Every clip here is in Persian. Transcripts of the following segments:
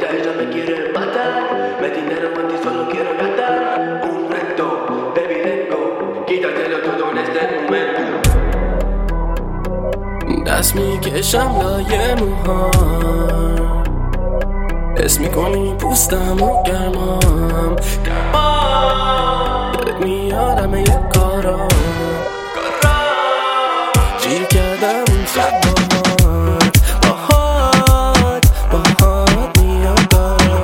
ella me quiere matar. Me dinero en ti, solo quiero gastar. Un reto, baby, let go. Quítatelo todo en este momento. دست میکشم لایه موهام، حس میکنی پوستم و گرمام. دلت میارم یه کارا جیر کردم اون شب باهات میاد کارا،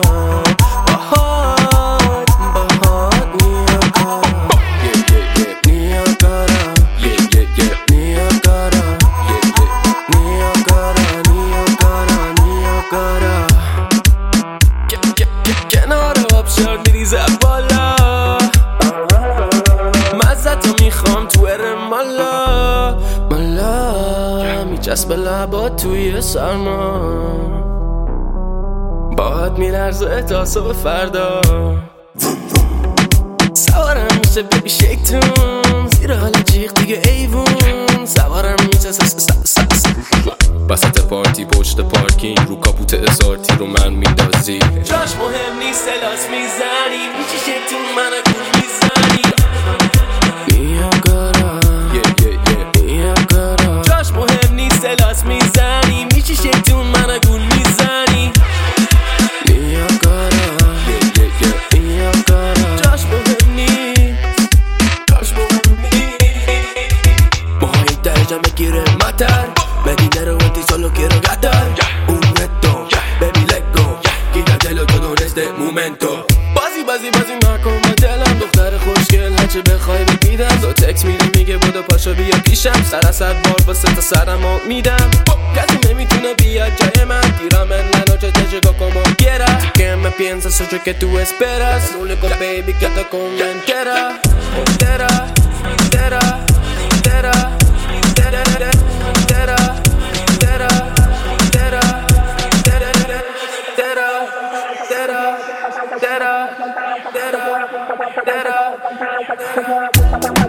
باهات میاد کارا، میاد کارا، میاد کارا، کنار آبشار میریزه بالا، مزتو میخوام تو ارمالا، مالا میچسبه لبات توی سرما، باهات میلرزه تا صبح فردا. سوارم میشه بیبی شیکتون، زیر حال جیغ دیگه ایوون، سوارم میشه وسط پارتی پشت پارکینگ، رو کاپوت ازارتی رو من میندازی. جاش مهم نیست الاس میزنی، میچی شیطون منو گول میزنی. میاگارا جاش مهم نیست الاس میزنی، میچی شیطون منو گول میزنی. میاگارا جاش مهم نیست، جاش مهم نیست. موهای درجا میگیره مطر، me dinero en ti, solo quiero gastar. Un reto, baby, let go. Quítatelo todo en este momento. بازی نکن با دلم، دختر خوشگل هرچه بخوای بگیدم. تو تکس میده میگه بودو پاشو بیا پیشم، سر صد بار واسه تا سرمو میدم. کسی نمیتونه بیاد جای من، tírame en la noche, te llego como quieras. Que me piensas, soy yo que tú esperas. Lo único baby que te conventiera. Entera, entera, entera, entera, entera.